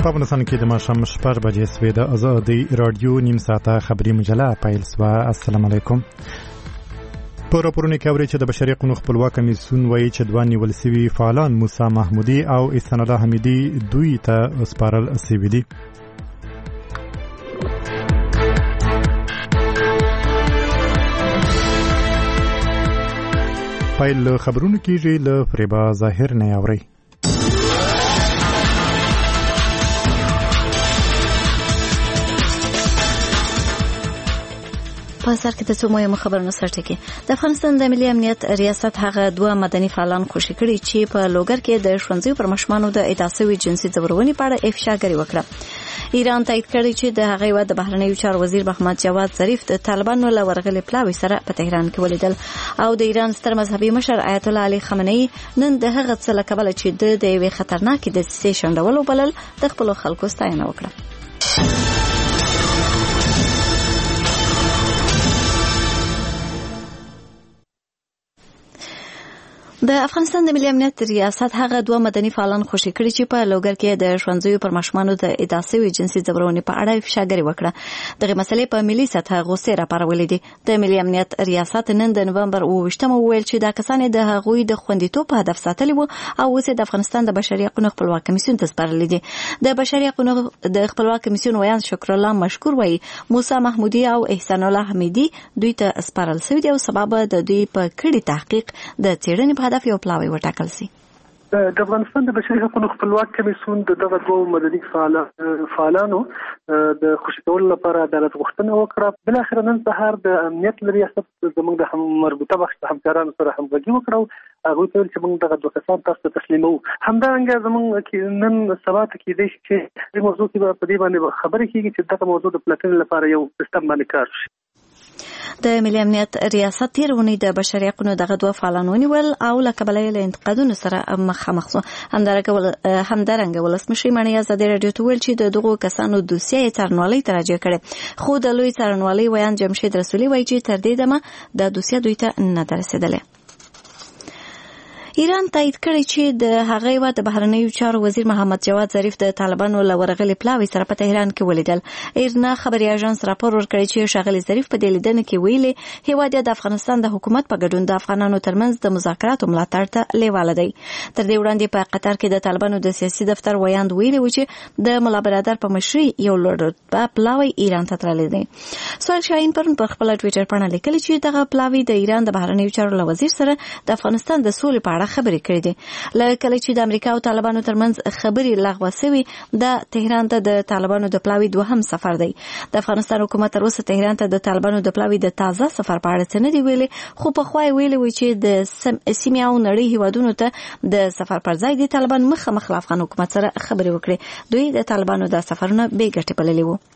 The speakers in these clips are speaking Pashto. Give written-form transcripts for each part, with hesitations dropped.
په افغانستان کې د ماښام شپږ بجې سوې د ازادي راډیو نیم ساعته خبري مجله پیل شوه. السلام علیکم. په راپورونو کې اوري چې د بشري حقوقو خپلواک کمیسیون وایي چې دوه نیول شوي فعالان موسی محمودي او احسان الله حمیدي دوی ته سپارل شوي دي. پیل خبرونه کیږي له فریبا ظاهر نه اوري. په سر کې د څو مهمو خبرونو سرټکی د افغانستان د ملي امنیت ریاست هغه دوه مدني فعالان خوشي کړي چې په لوګر کې د ښوونځیو پر ماشومانو د ادعاسوي جنسي ځورونې په اړه افشاګري وکړه. ایران تایید کړی چې د هغې د بهرنیو چارو وزیر محمد جواد ظریف د طالبانو له ورغلې پلاوي سره په تهران کې ولیدل او د ایران ستر مذهبي مشر آیت الله علي خامنه‌ای نن د هغه څه له کبله چې د یوې خطرناکې دسیسې شنډولو بلل د خپلو خلکو ستاینه وکړه. د افغانستان د ملي امنیت ریاست هغه دوه مدني فعالان خوشي کړي چې په لوګر کې د ښوونځیو پر ماشومانو د ادعاسوي جنسي ځورونې په اړه افشاګري وکړه. دغه مسلې په ملي سطحه غوسې راپارولې دي. د ملي امنیت ریاست نن د نومبر 28 وویل چې دا کسان د هغوی د خوندیتوب په هدف ساتلي وو او اوس د افغانستان د بشري حقوقو خپلواک کمیسیون ته سپارلي دي. د بشري حقوقو د خپلواک کمیسیون ویان شکر الله مشکور وایي موسی محمودي او احسان الله حمیدي دوی ته سپارل شوی دی او سبب د دوی په کړي تحقیق د څېړنې په هدف یو پلاوی وټاکل شي. د افغانستان د بشري حقوقو خپلواک کمیسیون دغه دوه مدني فعالانو د خوشیدولو لپاره عدالت غوښتنه وکړه. بل اخر نن سهار د امنیت ریاست زموږ د مربوطه بخش همکارانو سره همغږي وکړو. هغه ویل چې موږ دغه دوه کسان تاسو ته تسلیمو. همدارنګه زموږ نن سبا ته کېدای شي چې د موضوع کې په دې باندې خبرې کیږي چې دغه موضوع د پلټنې لپاره یو سیستم باندې کار شي. د ملي امنیت ریاست تیر ونی د بشري حقوقو دغه دوه فعالان ونیول او له کبله له انتقادونو سره مخامخ شو. همدارنګه ولسمشر مانی ازادي راډیو ته ویل چې د دغو کسانو دوسیه څارنوالۍ تراجع کړي. خو د لوی څارنوالۍ ویان جمشید رسولي وایي چې تر دې دمه د دوسیه دوی ته نه درسیدله. ایران تایید کړی چې د هغې د بهرنیو چارو وزیر محمد جواد ظریف د طالبانو له ورغلې پلاوي سره په تهران کې ولیدل. ایرنا خبري اژانس راپور ورکړی چې ښاغلي ظریف په دې لیدنه کې ویلي هیواد د افغانستان د حکومت په ګډون د افغانانو ترمنځ د مذاکراتو ملاتړ ته لیواله دی. تر دې وړاندې په قطر کې د طالبانو د سیاسي دفتر ویاند ویلي و چې د مولا برادر په مشرۍ یو لوړ رتبه پلاوی ایران ته تللی دی. سوال شاهین پرون په خپل ټویټر باندې لیکلی چې دغه پلاوی د ایران د بهرنیو چارو له وزیر سره د افغانستان د سولې په اړه خبرې کړې دي. لکه چې د امریکا او طالبانو ترمنځ خبرې لغوه شوې د تهران ته د طالبانو د پلاوی دوهم سفر دی. د افغانستان حکومت تر اوسه تهران ته د طالبانو د پلاوی د تازه سفر په اړه څه نه دی ویلي، خو په خوا ویلي وي چې د سیمې او نړۍ هیوادونو ته د سفر پر ځای د طالبان مخامخ له افغان حکومت سره خبرې وکړي. دوی د طالبانو د سفرونه بې ګټې بللي وو.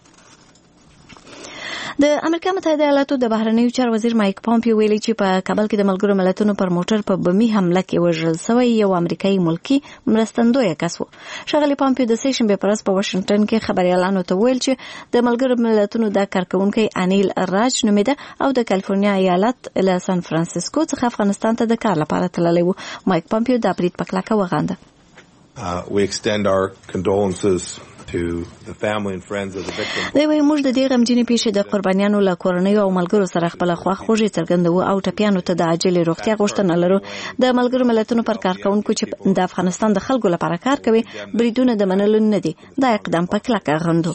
د امریکا متحده ایالاتو د بهرنیو چارو وزیر مایک پامپیو ویلي چې په کابل کې د ملګرو ملتونو پر موټر په بمي حمله کې وژل شوی یو امریکایي ملکی مرستندوی کس و. ښاغلي پامپیو د سې شنبې په ورځ په واشنګټن کې خبريالانو ته ویل چې د ملګرو ملتونو د کارکونکي انیل راج نومېده او د کالیفورنیا ایالت له سان فرانسیسکو څخه افغانستان ته د کار لپاره تللی و. مایک پامپیو د برید په کلکه وغانده. We extend our condolences to the family and friends of the victims. دوی موږ د دې غمجنې پیښې د قربانیانو له کورنیو او ملګرو سره خپل خواخوږي څرګندوو او ټپیانو ته د عاجل روغتیا غوښتنه لرو. د ملګرو ملتونو پر کارکونکو چې د افغانستان د خلکو لپاره کار کوي بریدونه د منلو نه دي. دا اقدام په کلکه غندو.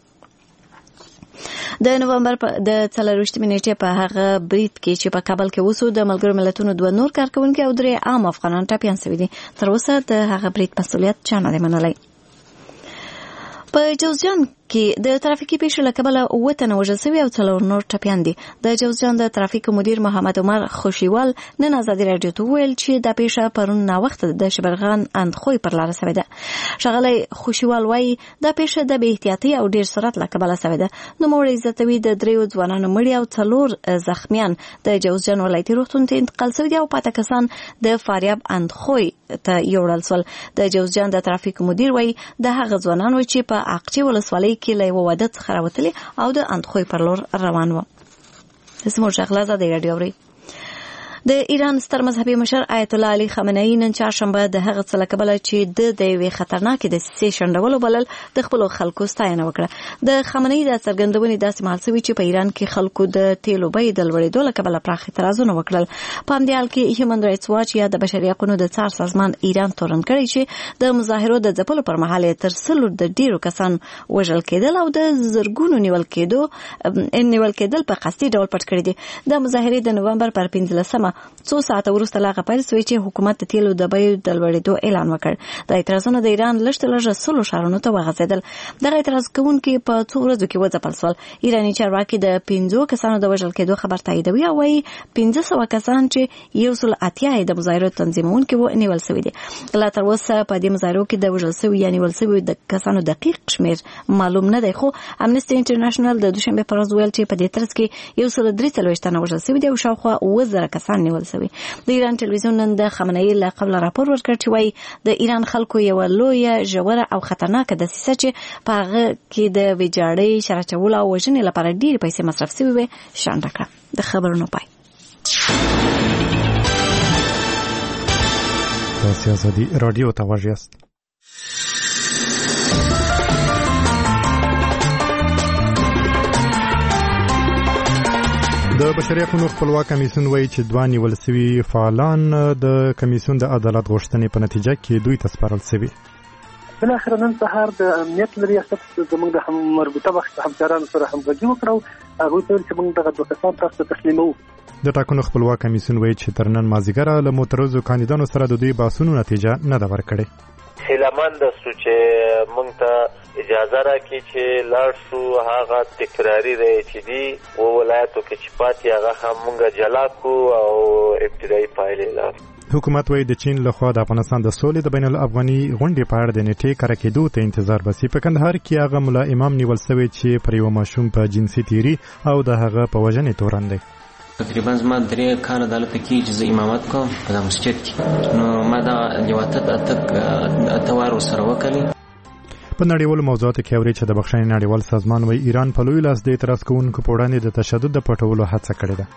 د نومبر د 24 نیټې په هغه برید کې چې په کابل کې وسو د ملګرو ملتونو دوه نور کارکونکو او درې عام افغانان ټپیان شوي دي. تر اوسه د هغه برید مسؤلیت چا نه دی منلی. په جوزجان کې د ترافیکي پیښو له کبله 9 تنه وژل شوي او 4 نور ټپیان دي. د جوزجان د ترافیکو مدیر محمد عمر خوشیوال نن ازادي راډیو ته ویل چې دا پیښه پرون ناوخته د شبرغان اندخوی پر لار شوې ده. ښاغلی خوشیوال وایي دا پیښه د بې احتیاطۍ او ډیر سرعت له کبله شوې ده. نوموړی زیاتوي د 3 ځوانانو مړي او 4 زخمیان د جوزجان ولایتي روغتون ته انتقال شوي دي او پاته کسان د فاریاب اندخوی ته یوړل شول. د جوزجان د ترافیکو مدیر وایي د هغه ځوانانو چې په اقچې ولسوالۍ کې له یوه واده څخه راوتلي او د اندخوی پر لور روان و. زموږ غږ له ازادي راډیو اوري. د ایران ستر مذهبي مشر آیت الله علي خامنه‌ای نن چهارشنبه د هغه څه له کبله چې د یوې خطرناکې دسیسې شنډولو بلل د خپلو خلکو ستاینه وکړه. د خامنه‌ای د څرګندونې داسې مهال شوي چې په ایران کې خلکو د تیلو بیې د لوړېدو له کبله پراخ اعتراضونه وکړل. په همدې حال کې هیومن رایټس واچ یا د بشري حقوقو د څار سازمان ایران تورن کړی چې د مظاهرو د ځپلو پر مهال تر 100 د ډیرو کسان وژل کېدل او د زرګونو نیول کېدل په قصدي ډول پټ کړی دي. د مظاهرې د نومبر پر 15مه 2 ساعته وروسته لاغه پیل شوې چې حکومت د تیلو د بیو د لوړېدو اعلان وکړ. د اعتراضونو د ایران لږ 100 ښارونو ته وغځېدل. دغه اعتراض کوونکي په 2 ورځو کې وځپل شول. ایراني چارواکي د 50 کسانو د وژل کېدو خبر تاییدوي او وايي 1500 کسان چې 180 د مظاهرو تنظیمونکي وو نیول شوي دي. لا تر اوسه په دې مظاهرو کې د وژل شوي یا نیول شوي د کسانو دقیق شمیر معلوم نه دی، خو امنیسټي انټرنیشنل د دوشنبه پر ورځ ویل چې په دې ترڅ کې 143 تنه وژل شوي دي او شاوخوا 1000 کسان نیول شوي. د ایران ټلویزیون نن د خامنه‌ای له قبل راپور ورکړ چې وايي د ایران خلکو یو لویه ژوره او خطرناکه دسیسه چې په هغه کې د ویجاړۍ شرچول او وژنې لپاره ډېرې پیسې مصرف شوي وي شانډه کړه. د خبرونو پای. تاسو ازادي رادیو ته واژیاست. د بشري حقوقو خپلواک کمیسیون وایي چې دوه نیول شوي فعالان د کمیسیون د عدالت غوښتنې په نتیجه کې دوی ته سپارل شوي. بالاخره نن سهار د امنیت ریاست زموږ د مربوطه وخت همکارانو سره همغږي وکړو. هغوی ته ویل چې موږ دغه دوه کسان تاسو ته تسلیموو. د ټاکنو خپلواک کمیسیون وایي چې تر نن مازدیګره له معترضو کاندیدانو سره د دوی بحثونو نتیجه نه ده ورکړې. هیلهمند سو چې موږ ته اجازه راکړي چې لاړ شو هغه تکراری دی چې دی و ولایتو کې چې پاتې هغه هم موږ جلا کو او ابتدایي پایلې لري. حکومت وایي د چین لخوا د افغانستان د سولې د بین الافغاني غونډې په اړه د نیټې کره کېدو ته انتظار بسي. په کندهار کې هغه ملا امام نیول شوی چې پر یو ماشوم په جنسي تیری او د هغه په وژنې تورن دی. تقریبا زما 3 کال دلته کې چې زه امامت کوم په مسجد کې، نو ما دا اتوار سره وکړي. په نړیوالو موضوعاتو کې اوري چې د بخښنې نړیوال سازمان وایي ایران په لوی لاس د اعتراض کوونکو په وړاندې د تشدد د پټولو هڅه کړې ده.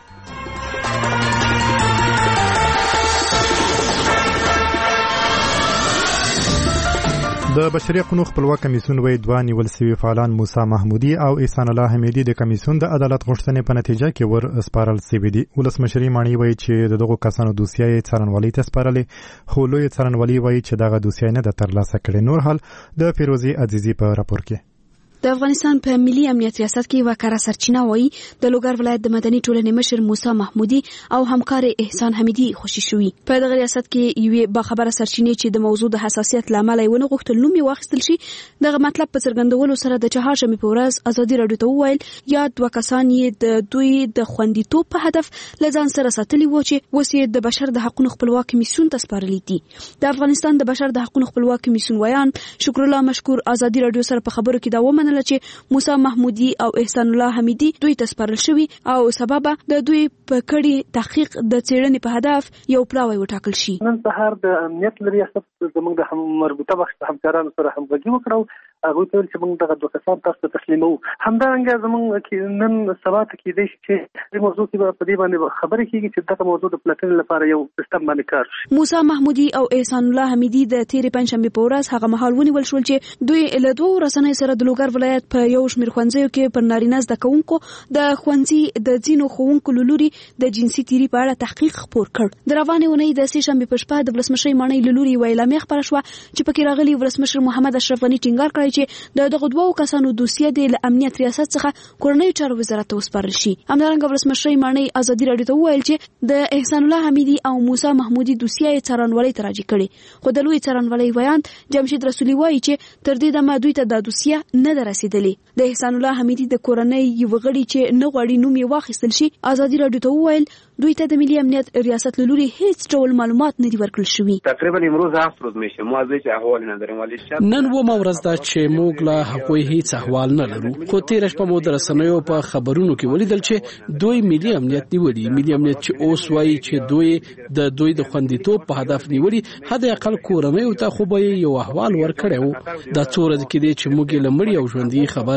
د بشري حقوقو خپلواک کمیسیون وایي دوه نیول شوي فعالان موسی محمودي او احسان الله حمیدي د کمیسیون د عدالت غوښتنې په نتیجه کې ور سپارل شوي دي. ولسمشري ماڼۍ وایي چې دغو کسانو دوسیه یې څارنوالۍ ته سپارلې، خو لوی څارنوالۍ وایي چې دغه دوسیه نه ده ترلاسه کړې. نور حال د فیروزي عزیزي په راپور کې. د افغانستان په ملي امنیت ریاست کې وکړه سرچینه وایي د لوګر ولایت د مدني ټولنې مشر موسی محمودي او همکار احسان حمیدي خوشي شوي. په دغه ریاست کې یوې باخبره سرچینې چې د موضوع د حساسیت لامل یې ونه غوښتل نوم یې واخیستل شي، دغه مطلب په څرګندولو سره د چهارشنبې په ورځ ازادي راډیو ته وویل یا دوه کسان یې د دوی د خوندیتوب په هدف له ځان سره ساتلي وو چې اوس یې د بشر د حقوقو خپلواک کمیسیون ته سپارلي دي. د افغانستان د بشر د حقوقو خپلواک کمیسیون ویان شکر الله مشکور ازادي راډیو سره په خبرو کې دا ومنله چې موسی محمودي او احسان الله حمیدي دوی ته سپارل شوي او سبب د دوی په کړي تحقیق د څېړنې په هدف یو پلاوی وټاکل شي. نن سهار د امنیت ریاست زموږ د مربوطه وخت همکارانو سره همغږي وکړو. هغوی ته ویل چې موږ دغه دوه کسان تاسو ته تسلیموو. همدارنګه زموږ نن سبا ته کېدای شي چې دې موضوع کې په دې باندې خبرې کېږي چې دغه موضوع د پلټنې لپاره یو سیستم باندې کار شي. موسی محمودي او احسان الله حمیدي د تېرې پنجشنبې په ورځ هغه مهال ونیول شول چې دوی له 2 رسنیو سره د لوګر ولایت په یو شمېر ښوونځیو کې پر نارینه زده کوونکو د ښوونځي د ځینو ښوونکو له لوري د جنسي تیري په اړه تحقیق خپور کړ. د روانې اونۍ د سې شنبې په شپه د ولسمشرۍ ماڼۍ له لوري یوه اعلامیه خپره شوه چې پکې راغلي ولسمشر محمد اشرف غني ټینګار کړی چې د دغو 2 کسانو دوسیه د امنیت ریاست څخه کورنیو چارو وزارت ته وسپارل شي. همدارنګه ولسمشرۍ ماڼۍ ازادي راډیو ته وویل چې د احسان الله حمیدي او موسی محمودي دوسیه یې څارنوالۍ ته راجع کړې، خو د لوی څارنوالۍ ویان جمشید رسولي وایي چې تر دې دمه دوی ته د دوسیه نه ده رسېدلې. د احسان الله حمیدي د کورنۍ یو غړي چې نه غواړي نوم یې واخیستل شي ازادي راډیو ته وویل دوی ته د ملي امنیت ریاست له لوري هیڅ ډول معلومات نه دي ورکړل شوي. تقریبا امروز هفت روز میشه ما از هیچ احوالی نداریم ولی شب نن و ورځ دا چې موږ له هغوی هیڅ احوال نه لرو، خو تېره شپه مو د رسنیو په خبرونو کې ولیدل چې دوی ملي امنیت نیولي. ملي امنیت چې اوس وایي چې دوی د خوندیتوب په هدف نیولي، حد اقل کورنیو ته خو به یو احوال ورکړی و. دا څو ورځې کې دی چې موږ له مړي او ژوندي خبر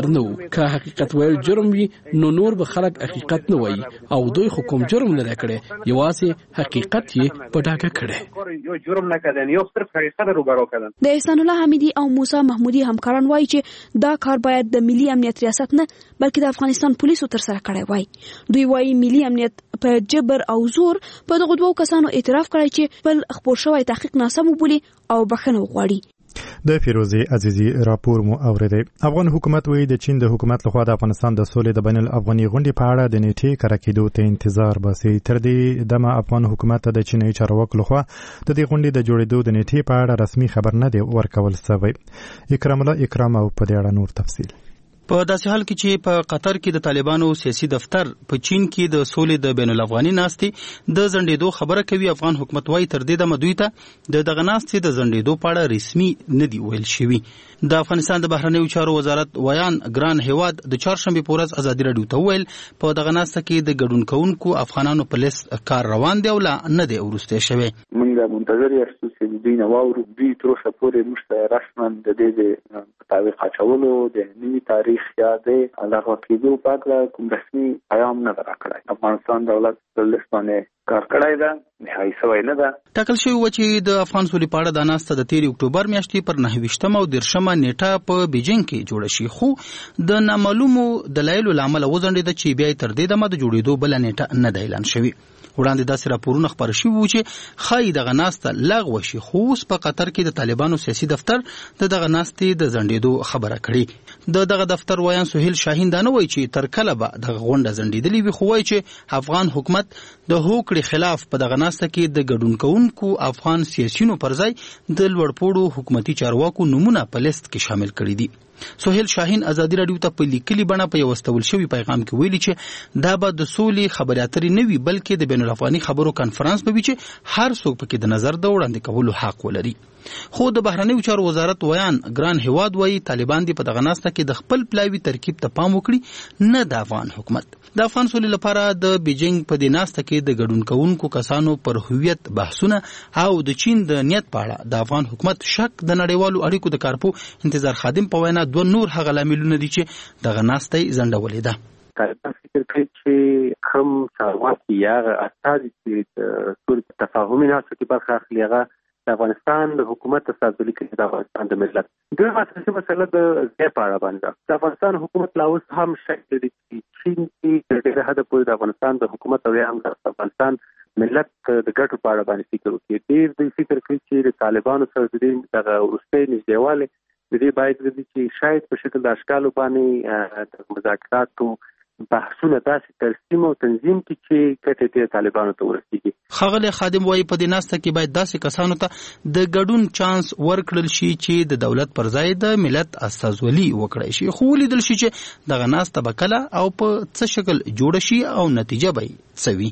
نظر نه و که حقیقت ویل جرم وي نو نور به خلک حقیقت نه وایي او دوی خو کوم جرم نه کړي یوازې حقیقت یې په ډاګه کړي یو جرم نه کړي یو صرف حقیقت روبرو کړي. د احسان الله حمیدي او موسی محمودي همکاران وایي چې دا کار باید د ملي امنیت ریاست نه بلکې د افغانستان پولیسو تر سره کړی وای. دوی وایي ملي امنیت په جبر او زور په دغه دوو کسانو اعتراف کړی چې خپل خپور شوی تحقیق ناسم وبولي او بخښنه وغواړي. د فیروزی عزیزی راپور مو اوریدي. افغان حکومت وایي د چین د حکومت لخوا د افغانستان د سولې د بین الافغاني غونډې په اړه د نیټې کره کېدو ته انتظار باسي. تر دې دمه افغان حکومت د چیني چارواکو لخوا د دې غونډې د جوړېدو د نیټې په اړه رسمي خبر نه دی ورکول شوی. اکرام الله اکرام او په دې اړه نور تفصیل. په داسې حال کې چې په قطر کې د طالبانو سیاسي دفتر په چین کې د سولې د بین الافغاني ناستې د ځنډېدو خبره کوي، افغان حکومت وايي تر دې دمه دوی ته د دغه ناستې د ځنډېدو په اړه رسمي نه دی ویل شوي. د افغانستان د بهرنیو چارو وزارت ویان ګران هیواد د چهارشنبې په ورځ ازادي راډیو ته وویل په دغه ناسته کې د ګډون کوونکو افغانانو په لیست کار روان دی او لا نه دی وروستی شوی. موږ منتظر یو چې دوی نه واورو. دوی تر اوسه پورې موږ رسما د دې تعویق اچولو د نوي تاریخ یا د علاوه کېدو په اړه کوم رسمي پیغام نه راکړی. افغانستان دولت په لیست باندې کار کړی ده، نهایي شوی نه ده. ټاکل شوی و چې د افغان سولې په اړه د ناسته د 13 اکتوبر میاشتې پر 29 او 30 نیټه په بیجینګ کې جوړه شي، خو د نامعلومو دلایلو له امله وځنډېده چې بیا تر دې دمه د جوړېدو بل نیټه نه ده اعلان شوی. وړاندې داسې راپورونه خپاره شوي وو چې ښایي دغه ناسته لغوه شي، خو اوس په قطر کې د طالبانو سیاسي دفتر د دغه ناستې د ځنډېدو خبره کړې. د دغه دفتر ویان سهیل شاهین دا نه وایي چې تر کله به دغه غونډه ځنډېدلې وي، خو وایي چې افغان حکومت د هوکړې خلاف په دغه ناسته کې د ګډون کوونکو افغان سیاسیونو پر ځای د لوړپوړو حکومتي چارواکو نومونه په لیست کې شامل کړي دي. سهیل شاهین ازادي راډیو ته په لیکلي بڼه په یو استول شوی پیغام کې ویلي چې دا به د سولې خبرې اترې نه وي بلکې د بین الافغاني خبرو کانفرنس به وي چې هر څوک پکې د نظر د وړاندې کولو حق ولري. خو د بهرنیو چارو وزارت ویان ګران هیواد وایي طالبان دې په دغه ناسته کې د خپل پلاوي ترکیب ته پام وکړي، نه د افغان حکومت. د افغان سولې لپاره د بیجینګ په دې ناسته کې د ګډون کوونکو کسانو پر هویت بحثونه او د چین د نیت په اړه د افغان حکومت شک د نړیوالو اړیکو د کارپو انتظار خادم په وینا دوه نور هغه لاملونه دي چې دغه ناسته ځنډولې ده. طالبان فکر کوي چې کوم چارواکي یا استازي چې د سولې تفاهمي ناستو کې برخه اخلي هغه د افغانستان د حکومت استازولي کوي د افغانستان د ملت. دوی اساسي مسله د ځای په اړه باندې د افغانستان حکومت لا اوس هم شک لري چې چین کې د ډېر حد پورې د افغانستان د حکومت او هم د افغانستان ملت د ګټو په اړه باندې فکر وکړي. ډېر دوی فکر کوي چې د طالبانو سره د دغه وروستۍ نږدېوالی د دې باید وي چې شاید په شکل د اشکالو باندې د مذاکراتو بحثونه داسې ترسیم او تنظیم کی چې کته طالبانو ته ورسیږي. ښاغلی خادم وايي په دې ناسته کې باید داسې کسانو ته د ګډون چانس ورکړل شي چې د دولت پر ځای د ملت استازولي وکړي شي، خو ولیدل شي چې دغه ناسته به کله او په څه شکل جوړه شي او نتیجه به یې څه وي.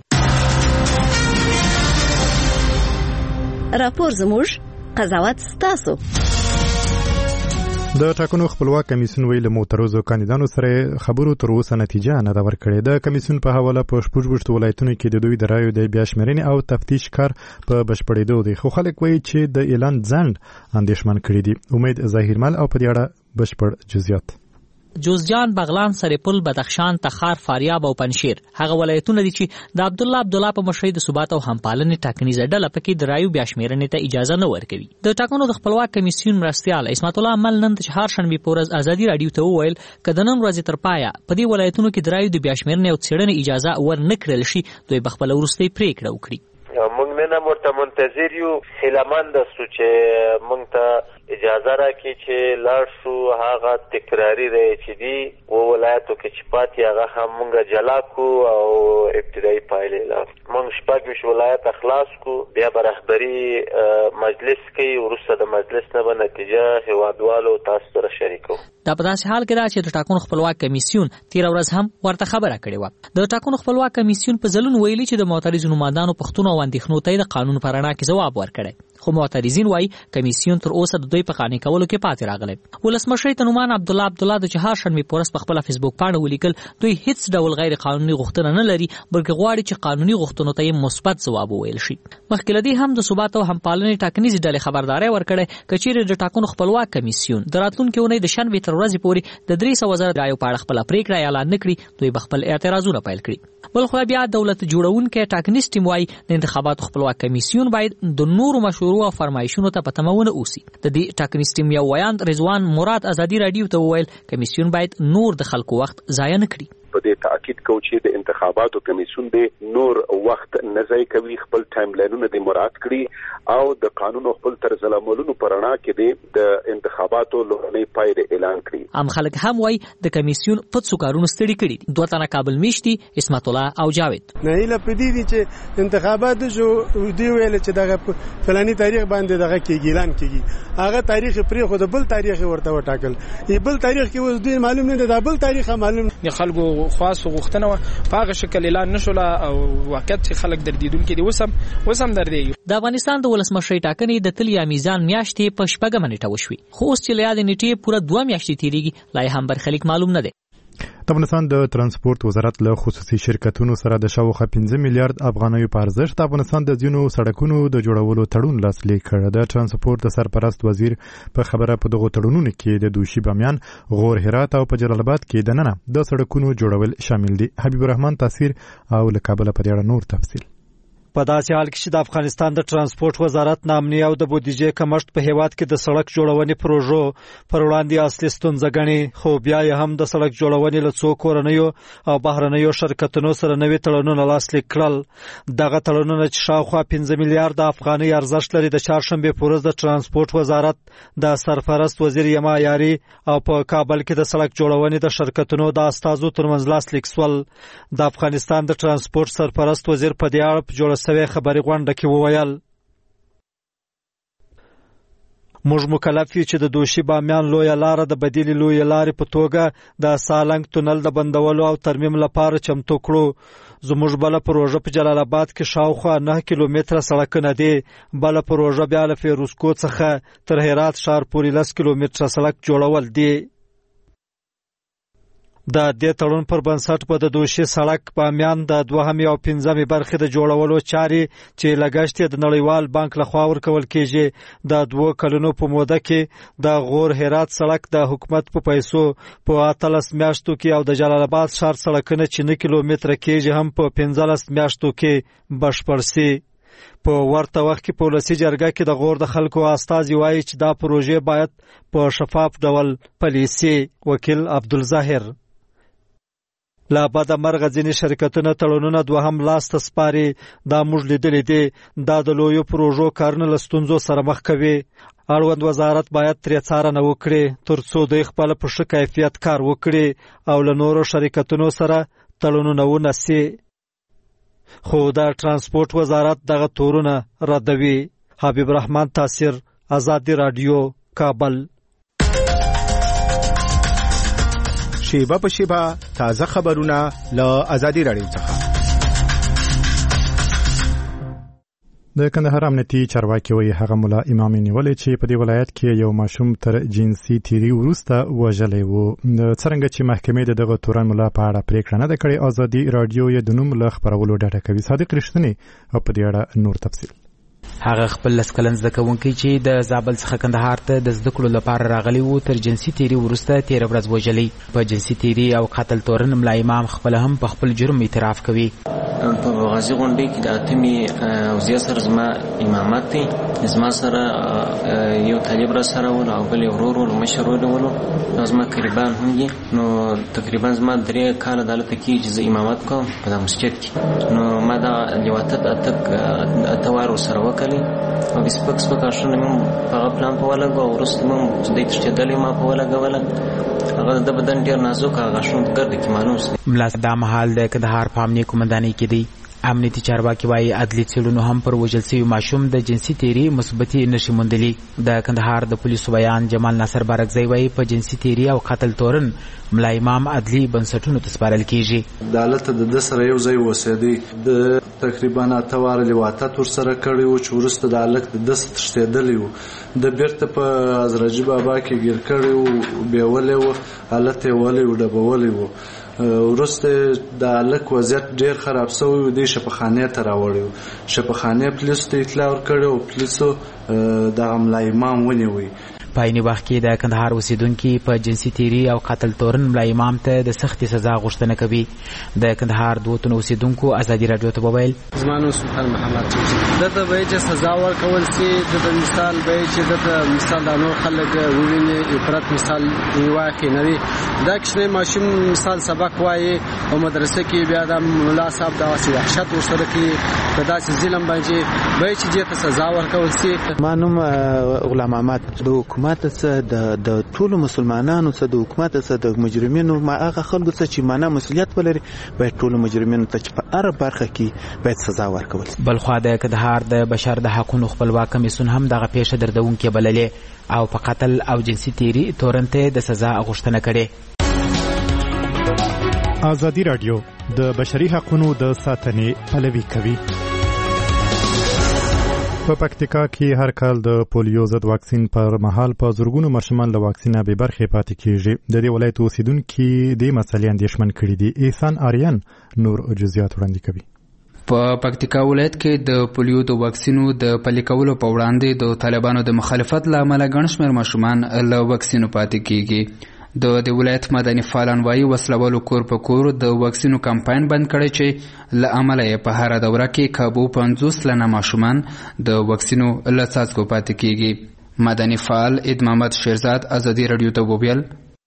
راپور زموږ قضاوت ستاسو. د ټاکنو خپلواک کمیسیون ویل معترضو کاندیدانو سره خبرو تر اوسه نتیجه نه ده ورکړې. د کمیسیون په حواله په شپږ ولایتونو کې د دوی د رایو د بیا شمېرنې او تفتیش کار په بشپړېدو دی، خو خلک وایي چې د اعلان ځنډ اندېښمن کړي دي. امید ظاهرمل او په دې اړه بشپړ جزئیات. جوزجان، بغلان، سرپل، بدخشان، تخار، فاریاب او پنشیر هغه ولایتونه دي چې د عبدالله په مشرۍ د ثبات او همپالنې ټاکنیزه ډله پکې د رایو بیا شمېرنې ته اجازه نه ورکوي. د ټاکنو د خپلواک کمیسیون مرستیال عصمت الله عمل نن د چهارشنبې په ورځ ازادي راډیو ته وویل که د نن ورځې تر پایه په دې ولایتونو کې د رایو د بیا شمېرنې او څېړنې اجازه ورنه کړل شي دوی به خپله وروستۍ پرېکړه وکړي. موږ نن ورته منتظر یو، هیلهمند یو چې موږ ته اجازه راکړي چې لاړ شو هغه تکراري دی چې دي و ولایتو کې چې پاتې هغه هم موږ جلا کو او ابتدایي پایلې اعلان. موږ شپږ ولایت خلاص کو، بیا به رهبري مجلس کوي، وروسته د مجلس نه به نتیجه هیوادوالو تاسو سره شریکو. دا په داسې حال کې ده چې د ټاکنو خپلواک کمیسیون تېره ورځ هم ورته خبره کړې وه. د ټاکنو خپلواک کمیسیون په ځلون ویلي چې د معترضو نمایندانو پوښتنو او اندېښنو ته یې د قانون په رڼا کې ځواب ورکړی، خو معترضین وایي کمیسیون تر اوسه د دوی په قانع کولو کې پاتې راغلی. ولسمشر تنومان عبدالله د چهار شنبې په ورځ په خپله فیسبوک پاڼه ولیکل دوی هیڅ ډول غیر قانوني غوښتنه نه لري بلکې غواړي چې قانوني غوښتنو ته یې مثبت ځواب وویل شي. مخکې له دې هم د ثبات او همپالنې ټاکنیزې ډلې خبرداری ورکړی که چیرې د ټاکنو خپلواک کمیسیون د راتلونکې اونۍ د شنبې تر ورځې پورې د 300 زره رایو په اړه خپله پرېکړه اعلان نه کړي دوی به خپل اعتراضونه پیل کړي. بل خو بیا دولت جوړونکی ټاکنیز ټیم وایي د انتخاباتو خپلواک کمیسیون باید د نورو مشورو او فرمایشونو ته په تمه ونه اوسي. د دې ټاکنیز ټیم یو ویاند رضوان مراد ازادي رادیو ته وویل کمیسیون باید نور د خلکو وخت ضایع نه کړي. په دې تاکید کوي چې د انتخاباتو کمیسیون د نور وخت نه ضایع کوي خپل ټایم لاینونه د مراعات کړي او د قانون او خپل طرز العملونو پر رڼا کې د انتخاباتو لومړنۍ پایلې اعلان کړي. هم خلک هم وایي د کمیسیون په څو کارونو ستړي کړي. دوه تنه کابل میشتي اسمت الله او جاوید نه ایله پدې دي چې انتخابات جو دی ویل چې دغه فلاني تاریخ باندې دغه کې اعلان کیږي هغه تاریخ پرې خو د بل تاریخ ورته وټاکل ای بل تاریخ کې اوس دوی معلوم نه د بل تاریخ معلوم نه خلکو خاص غوښتنه په هغه شکل اعلان نشوله او واقعیت چې خلک دردیدونکي دي وسم دردي. د افغانستان د ولسمشر ټاکنې د تل یا میزان میاشتې په شپږمه نیټه وشوي خو اوس چې له یادې نیټې پوره 2 میاشتې تیریږي لا هم برخلیک معلوم نه دی. د افغانستان د ترانسپورت وزارت له خصوصي شرکتونو سره د شاوخوا 15 میلیارډ افغانیو په ارزښت د افغانستان د ځینو سړکونو د جوړولو تړون لاسلیک کړ. د ترانسپورت د سرپرست وزیر په خبره په دغو تړونونو کې د دوشي بامیان، غور، هرات او په جلال آباد کې دننه د سړکونو جوړول شامل دي. حبیب الرحمن تاثیر او له کابل په اړه نور تفصیل. په داسې حال کې چې د افغانستان د ترانسپورت وزارت نامني او د بودیجې کمښت په هیواد کې د سړک جوړونې پروژو پر وړاندې اصلي ستونزه ګڼي خو بیا یې هم د سړک جوړونې له څو کورنیو او بهرنیو شرکتونو سره نوي تړونونه لاسلیک کړل. دغه تړونونه چې شاوخوا 15 میلیارډ افغانۍ ارزښت لري د چهارشنبې په ورځ د ترانسپورت وزارت د سرپرست وزیر یما یاري او په کابل کې د سړک جوړونې د شرکتونو د استازو ترمنځ لاسلیک شول. د افغانستان د ترانسپورت سرپرست وزیر په دې اړه په سوي خبري غونډه کې وویل موږ مکلف یو چې د دوشي بامیان لویه لار د بدیل لویه لارې په توګه د سالنګ تونل د بندولو او ترمیم لپاره چمتو کړو. زموږ بل پروژه په جلال آباد کې شاوخوا 9 کیلومتره سړکونه دي. بل پروژه بیا له فیروزکوه څخه تر هرات ښار پورې 10 کیلومتره سړک جوړول دي. د دې تړون پر بنسټ په د دوشي سړک بامیان د 2 او 5 برخې د جوړولو چاري چې لګښت د نړیوال بانک لخوا ورکول کیږي د 2 کلونو په موده کې د غور هرات سړک د حکومت په پیسو په 13 میاشتو کې او د جلال آباد ښار سړکونه چې 9 کیلومتره کېږي هم په 15 میاشتو کې بشپړ شي. په ورته وخت کې په ولسي جرګه کې د غور د خلکو استازي وایي چې دا پروژې باید په شفاف ډول پلي شي. وکیل عبدالظاهر لا بعد مرغ ځینې شرکتونه تړونونه دوهم لاس ته سپاري. دا موږ لیدلې دي دا د لویو پروژو کارونه له ستونزو سره مخ کوي. اړوند وزارت باید ترې څارنه وکړي تر څو دوی خپل په ښه کیفیت کار وکړي او له نورو شرکتونو سره تړونونه ونسي. خو د ترانسپورت وزارت دغه تورونه ردوي. حبیب الرحمن تاثیر ازادي رادیو کابل. شیبه په شیبه تازه خبرونه له ازادي رادیو څخه. د کندهار امنیتي چارواکي وایي هغه ملا امام نیولې چې په دې ولایت کې یو ماشوم تر جنسي تیری وروسته وژلی و. څرنګه چې محکمې دغه تورن ملا په اړه پریکړه نه ده کړې ازادي رادیو یې د نوم له خبرولو ډډه کوي. صادق رښتینی او په دې اړه نور تفصیل. هغه خپل لسکلن زده کوونکی چې د زابل څخه کندهار ته د زده کړو لپاره راغلی و تر جنسي تیری وروسته 13 ورځ وژلی. په جنسي تیری او قتل تورن ملا امام خپل هم په خپل جرم اعتراف کوي. په غازی غونډې کې د اتمې او زیات سره زما امامت دی. زما سره یو طالب را سره ول او بل ورور ول مشر ول زما قریبان هم دي. نو تقریبا زما 3 کال عدالت کې چې امامت کوم په مسجد کې. نو ما دا لواتت اتوار سره وکړ او سپک شونه مم په پلان په ولا غو ورست مم د تشدلې ما په ولا غولا هغه د بدن ډیر نازک هغه شون ګرځي کی معلوم ملا دا محل د کندهار په امنیه قومندانۍ کې دی. امنیتي چارواکي وايي عدلي څېړنو هم پر وژل شوي ماشوم د جنسي تیري مثبتي نښې موندلي. د کندهار د پولیسو بیان جمال ناصر بارکزی وايي په جنسي تیري او قتل تورن ملا امام عدلي بنسټونو ته سپارل کیږي. عدالت د سره یو ځای وسېدی د تقریبا اتوار لواتت ورسره کړی و چې وروسته د هلک د دست تښتېدلی و د بیرته په ازراجي بابا کې ګیر کړی و بیولی و حالت یې ولی و ډبولی و. وروسته د هلک وضعیت ډېر خراب شوی و دی شفاخانې ته راوړی و. شفاخانې پولیسو ته اطلاع ورکړې و پولیسو دغه ملا امام ونیوی. په عیني وخت کې د کندهار اوسیدونکي په جنسي تیري او قتل تورن ملا امام ته د سختې سزا غوښتنه کوي. د کندهار دوه تنو اوسیدونکو ازادي راډیو ته وویل زما نوم سلطان محمد دته به چې سزا ورکول سي د مثال به چې د مثال د نور خلک وویني عبرت مثال واقع نه وي. دا کښنه ماشوم مثال سبق وایي او مدرسې کې بیا د مولا صاحب د وحشت ورسره کې په داسې ظلم باندې به چې دې ته سزا ورکول سي. ما نوم غلام احمد د حکومت څخه د ټولو مسلمانانو څخه د حکومت څخه د مجرمینو ما هغه خلکو څخه چې معنا مسؤلیت ولري باید ټولو مجرمینو ته چې په هر برخه کې باید سزا ورکول شي. بلخوا د کندهار د بشر د حقوقو خپلواک کمیسیون هم دغه پیښه دردونکې بللې او په قتل او جنسي تیري تورنته د سزا غوښتنه کړې. ازادي راډیو د بشري حقوقو د ساتنې پلوي کوي. په پکتیکا کې هر کال د پولیو ضد واکسین پر مهال په زورګونو ماشومان له واکسین به برخه پاتې کیږي. د دې ولایت اوسیدونکو د مسلې اندېښمن کړي دي. احسان آریان نور جزئیات وړاندې کوي. په پکتیکا ولایت کې د پولیو د واکسینو د پلي کولو په وړاندې د طالبانو د مخالفت له امله ګڼ شمېر ماشومان له واکسینو پاتې کیږي. د ولایت مدني فعالان وايي وسلوالو کور په کور د واکسینو کمپاین بند کړی چې له امله یې په هره دوره کې کابو 50 سلنه ماشومان د واکسینو له څاڅکو پاتې کیږي. مدني فعال عید محمد شیرزاد ازادي راډیو ته وویل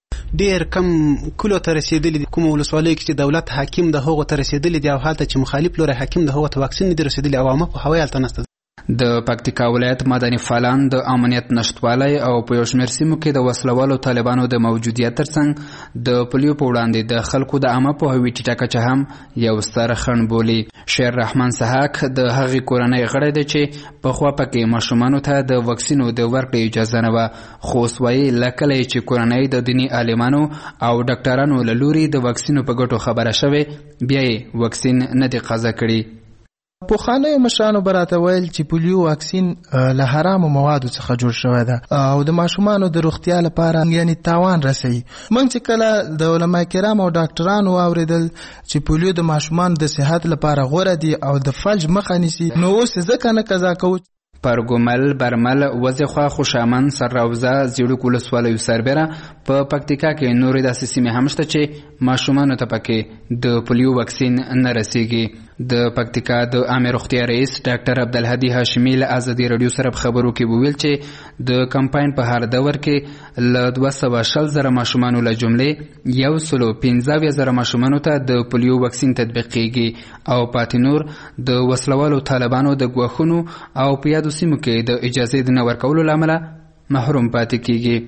ډیر کم کلو ته رسیدلی دي. کوم ولسوالۍ کې چې دولت حاکم د هغو ته رسیدلی دی او حالت چې مخالف لوري حاکم د هغو ته واکسین نه دی رسیدلی عوامه په هوایل ته نشته. د پکتیکا ولایت مدني فعالان د امنیت نشټوالی او په یو شمېر سیمو کې د وسلوالو طالبانو د موجودیت ترڅنګ د پولیو په وړاندې د خلکو د عامه پوهاوي ټیټه کچه هم یو ستر خنډ بولي. شیر رحمان سحاک د هغې کورنۍ غړی دی چې پخوا پکې ماشومانو ته د واکسینو د ورکړې اجازه نه وه، خو اوس وایي له کله چې کورنۍ د دیني عالمانو او ډاکټرانو له لوري د واکسینو په ګټو خبره شوې بیا یې واکسین نه دی قضا کړي. پخوانیو مشرانو به راته ویل چې پولیو واکسین له حرامو موادو څخه جوړ شوی ده او د ماشومانو د روغتیا لپاره یعنی تاوان رسوي. موږ چې کله د علما کرام او ډاکټرانو واوریدل چې پولیو د ماشومانو د صحت لپاره غوره دي او د فلج مخه نیسي نو اوس ځکه نه قضا کوو. پرګومل، برمل، وزخوا، خوشامن، سرراوزه، زیړوک ولسوالیو سربیره په پکتیکا کې نورې داسې سیمې هم شته چې ماشومانو ته پکې د پولیو واکسین نه رسیږي. د پکتیکا د عامه روغتیا رئیس ډاکټر عبدالهادي هاشمي له ازادي راډیو سره په خبرو کې وویل چې د کمپاین په هر دور کې له 240,000 ماشومانو له جملې 115,000 ماشومانو ته د پولیو واکسین تطبیق کیږي او پاتې نور د وسلوالو طالبانو د ګواښونو او په یادو سیمو کې د اجازې د نه ورکولو له امله محروم پاتې کیږي.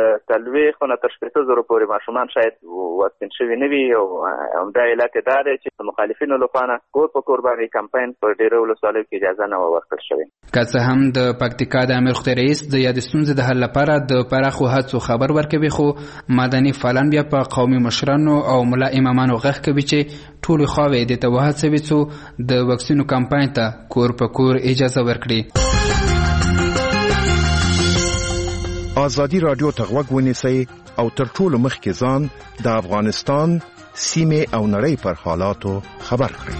تلويخ نه تر 15,000 پورې ماشومان شاید واکسین شوي نه وي او همدا علت دا دی چې مخالفینو لخوا کور په کور باندې کمپاین په ډیرو ولسوالیو کې اجازه نه ورکړل شوې. که څه هم د پکتیکا د امیر روغتیا رئیس د یادې ستونزې د حل لپاره د پراخو هڅو خبر ورکوي، خو مدني فعالان بیا په قومي مشرانو او ملا امامانو غږ کوي چې ټولې خواوې دې ته وهڅوي څو د واکسینو کمپاین ته کور په کور اجازه ورکړي. ازادي راډیو ته غوږ ونیسئ او تر ټولو مخکې ځان د افغانستان سیمې او نړۍ پر حالاتو خبر کړئ.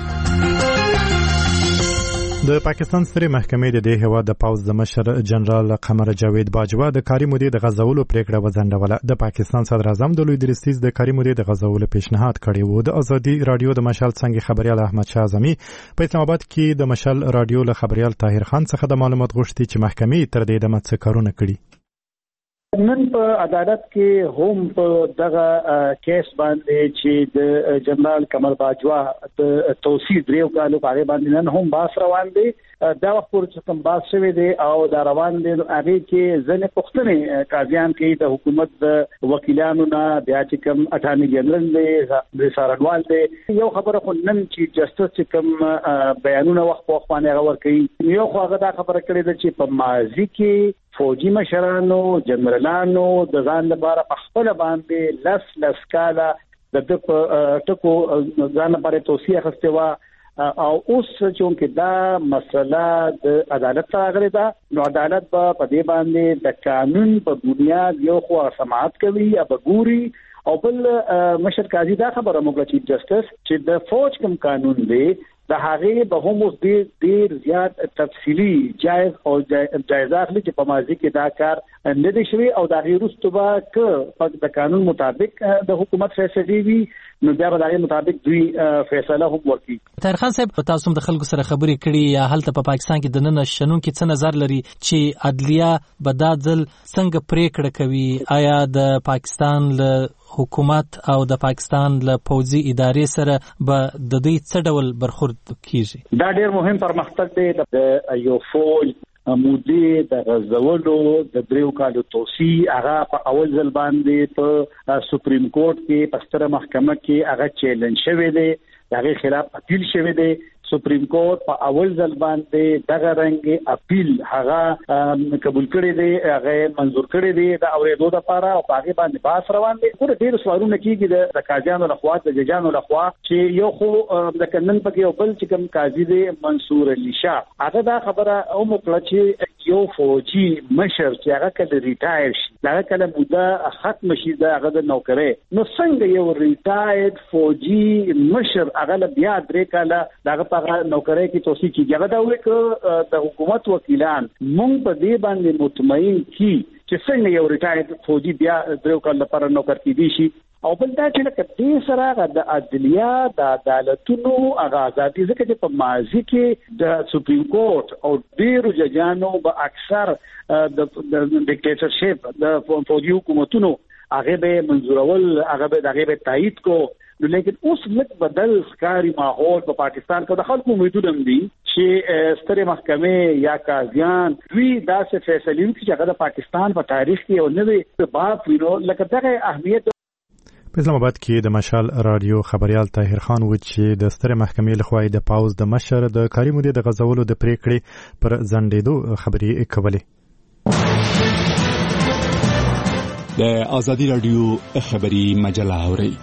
د پاکستان سترې محکمې د دې هیواد د پوځ د مشر جنرال قمر جاوید باجوا د کاري مودې د غځولو پریکړه وځنډوله. د پاکستان صدر اعظم د لوی درستیز د کاري مودې د غځولو پیشنهاد کړی و. د ازادي راډیو د مشال څنګه خبريال احمد شاه اعظمي په اسلام آباد کې د مشال راډیو له خبريال طاهر خان څخه د معلومات غوښتي چې محکمې تر دې دمه څه کارونه کړي. نن په عدالت کې هم په دغه کیس باندې چې د جنرال قمر باجوا توسيع دریو کالو هغه باندې نن هم باس روان دي دا وخت پورې کوم باس شوی دی او دا روان دي هغه کې ځنې پښتنې قاضیان کې د حکومت د وکیلانو نه بیا چې کوم اټارنی جنرال دی سارنوال دی یو خبره خو نن چې جسټس چې کوم بیانونه وخت په وخت باندې غوړ کوي یو خو هغه دا خبره کړې ده چې په ماضي کې فوجي مشرانو جنرالانو د ځان لپاره په خپل باندې لس کاله د ټکو ځان لپاره توصیه اخیستې وه او اوس چې دا مسله د عدالت سره غلې ده نو عدالت په دې باندې د قانون په بنیاد یو خو سماعت کوي یا بګوري او بل مشر قاضي دا خبره موږ چیف جسټس چې د فوج کوم قانون دی د هغه به هم اوس ډیر زیات تفصیلی جایز او جایزات لري چې په ماضي کې دا کار نه دي شوی او دا غیر رستوبه ک د قانون مطابق د حکومت فیصله وی نو بیا به د مطابق دوی فیصله هم وکړي. طاهر خان صاحب تاسو د خلکو سره خبرې کړي یا هلته په پاکستان کې د نن شنون کې څه نظر لري چې عدلیه بدادل څنګه پریکړه کوي آیا د پاکستان له حکومت او د پاکستان له پوځي ادارې سره به د دې څه ډول برخورد کیږي؟ دا ډیر مهم پرمختګ دی د یو فوج مودې د غزولو د دریو کالو توسيع هغه په اول ځل باندې په سپریم کورټ کې په ستره محکمه کې هغه چیلنج شوی دی هغه خلاف اپیل شوی دی سپریم کورټ په اول ځل باندې دغه رنګ اپیل هغه قبول کړی دی هغه منزور کړی دی د اوریدو لپاره او هغه باندې باس روان دي ټول ډیر سوالونه کیږي د قاضیانو لخوا د ججانو لخوا چې یو خو د کنن پکې یو بل چې کوم قاضي دی منصور علي شاه هغه دا خبره او مکړه چې یو فوجي مشر چې هغه کله ریټایر شي هغه کله موده ختم شي د هغه د نوکرۍ نو څنګه یو ریټایر فوجي مشر هغه بیا درې کاله دغه نوکرۍ کې توسيع کیږي هغه دا وایي چې د حکومت وکیلان مونږ په دې باندې مطمئن کی چې څنګه یو ریټایر فوجي بیا درو کال لپاره نوکر کیدی شي او بل دا چې لکه دې سره د عدلیه د عدالتونو ازادي ځکه چې په ماضي کې د سپریم کورټ او ډیرو ججانو به اکثر د ډیکټیټرشپ د فوجي حکومتونو هغه به منزورول هغه به تایید کو لیکن اوس لږ بدل ښکاری ماحول په پاکستان کې د خلکو امیدونه دي چې ستره محکمه یا قاضیان دوی داسې فیصله وکړي چې هغه د پاکستان په تاریخ کې یو نوې باب وینو لکه دغه اهمیت. په اسلام آباد کې د مشال رادیو خبريال طاهر خان و چې د ستره محکمې لخوا د پاوز د مشر د کاري مودې د غزولو د پریکړې پر ځنډېدو خبرې کولې. د آزادي رادیو خبري مجله اوري.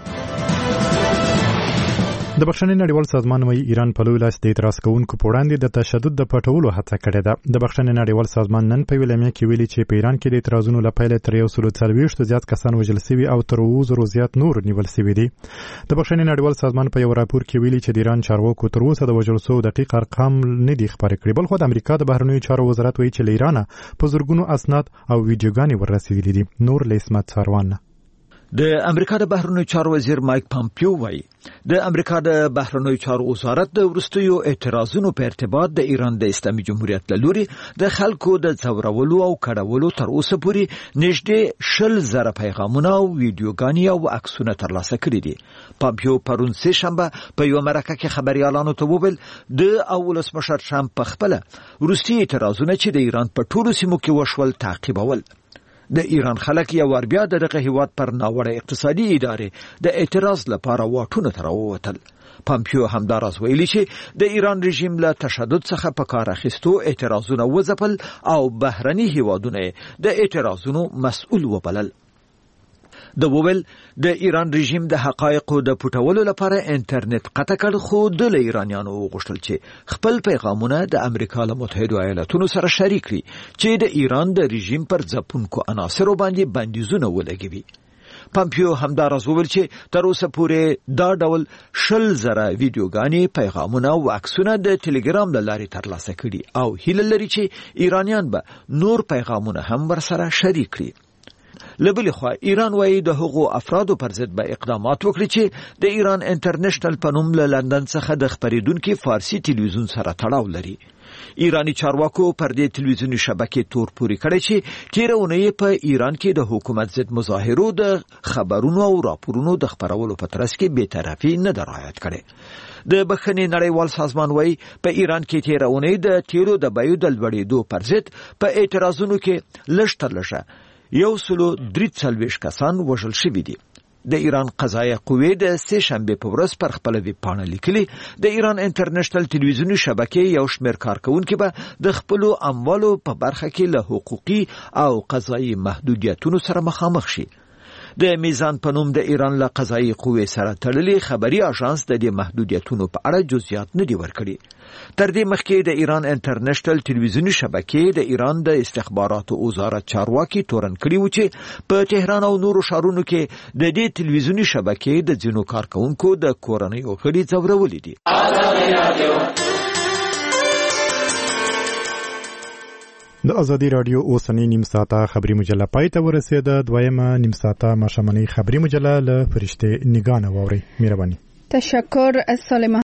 د بخښنې نړیوال سازمان وايي ایران په لوی لاس د اعتراض کوونکو په وړاندې د تشدد د پټولو هڅه کړې ده. د بخښنې نړیوال سازمان نن په ویلامیا کې ویلي چې په ایران کې د اعتراضونو لپاره تر 140 زیات کسان وژل شوي او تر 200 زیات نور نیول شوي دي. د بخښنې نړیوال سازمان په یو راپور کې ویلي چې د ایران چارواکو تر اوسه د وژل شوو دقیق ارقام نه دي خبرې کړي. بل خو د امریکا د بهرنیو چارو وزارت وايي چې له ایران په زرګونو اسناد او ویډیوګانې ورسېدلې دي. نور لیسمت څاروان د امریکا د بهرنیو چارو وزیر مایک پامپیو وایي د امریکا د بهرنیو چارو وزارت د ورستیو اعتراضونو په ارتباط د ایران د اسلامي جمهوریت له لوري د خلکو د ځورولو او کډولو تر اوسه پورې نږدې 100,000 پیغامونه او ویډیوګانې او عکسونه ترلاسه کړي دي. پامپیو پرون سه شنبه په یو مرکه کې خبريالانو ته وویل د ولسمشر ټرمپ په خپل ورستي اعتراضونه چې د ایران په ټولو سیمو کې وشول تعقیبول. د ایران خلک یو ور بیا دغه هیواد پر ناوړه اقتصادي ادارې د اعتراض لپاره واټونه تر ووتل. پامپیو همداراز ویلي چې د ایران رژیم له تشدد څخه په کار اخیستو اعتراضونه وځپل او بهرني هیوادونه د اعتراضونو مسؤل وبلل. د وویل د ایران رژیم د حقایقو د پټولو لپاره انټرنیټ قطع کړ خو د ایرانیانو غوښتل چې خپل پیغامونه د امریکا له متحده ایالاتونو سره شریک کړي چې د ایران د رژیم پر ځپونکو عناصرو باندې بندیزونه ولګوي. پامپیو همداراز وویل چې تر اوسه پورې دا ډول 100,000 ویډیوګانې پیغامونه او عکسونه د ټلګرام له لارې ترلاسه کړي او هیله لري چې ایرانیان به نور پیغامونه هم ورسره شریک کړي. لبل خو ایران وایي د هغو افرادو پر ضد به اقدامات وکړي چې د ایران انټرنیشنل په نوم له لندن څخه د خبرېدونکو فارسی ټلویزیون سره تړاو لري. ایرانی چارواکو پر دې ټلویزیوني شبکې تور پوري کړی چې تیر اونۍ په ایران کې د حکومت ضد مظاهرو د خبرونو او راپورونو د خبرولو په ترڅ کې بی‌طرفي نه رعایت کړي. د بخښنې نړیوال سازمان وایي په ایران کې تیر اونۍ د تیلو د بیو د لوړېدو پر ضد په اعتراضونو کې لږ تر لږه 143 کسان وژل شوي دي. د ایران قضایه قوې د سه شنبه په ورځ پر خپل ویب پاڼه لیکلي د ایران انټرنیشنل ټلویزیوني شبکې یو شمېر کارکونکو به د خپل اموالو په برخه کې له حقوقي او قضایي محدودیتونو سره مخامخ شي. د میزان په نوم د ایران له قضایي قوې سره تړلي خبري اژانس د دې محدودیتونو په اړه جزئیات نه دی ورکړي. تر دې مخکې د ایران انټرنیشنل ټلویزیوني شبکې د ایران د استخباراتو وزارت چارواکي تورن کړي و چې په تهران او نورو ښارونو کې د دې ټلویزیوني شبکې د ځینو کارکونکو د کورنۍ غړي ځورولي دي. د ازادي رادیو اوسنی نیم ساعته خبری مجله پای ته ورسېده. دویمه نیم ساعته ماشومنۍ خبری مجله له فرشته نگاه واوري. مهرباني. تشکر. سالم